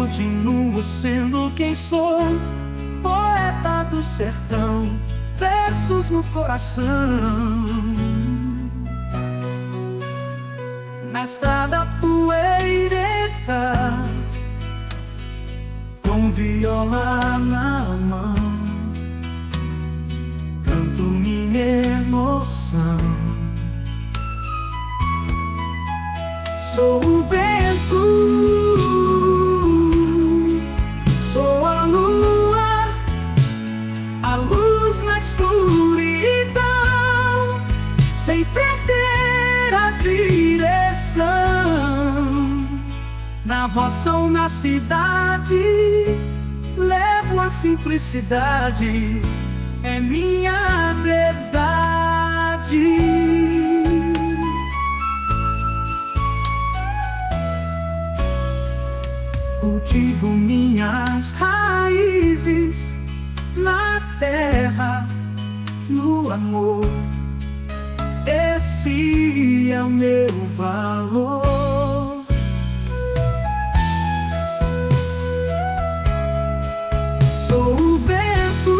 continuo sendo quem sou, poeta do sertão, versos no coração. Na estrada poeirenta, com viola na mão, canto minha emoção. Sou o vento, sou a lua, a luz na escuridão. Sem perder a direção, na roça ou na cidade, levo a simplicidade, é minha verdade. Cultivo minhas raízes na terra, no amor. Esse é o meu valor. Sou o vento,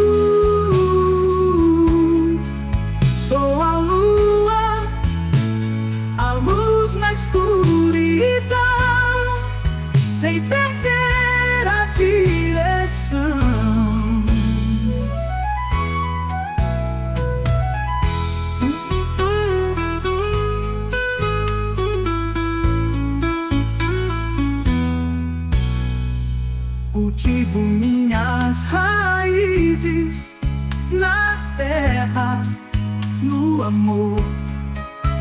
sou a lua, a luz na escuridão. Sem perder a direção, cultivo minhas raízes na terra, no amor.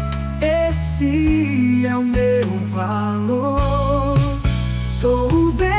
Esse é o meu valor. Sou o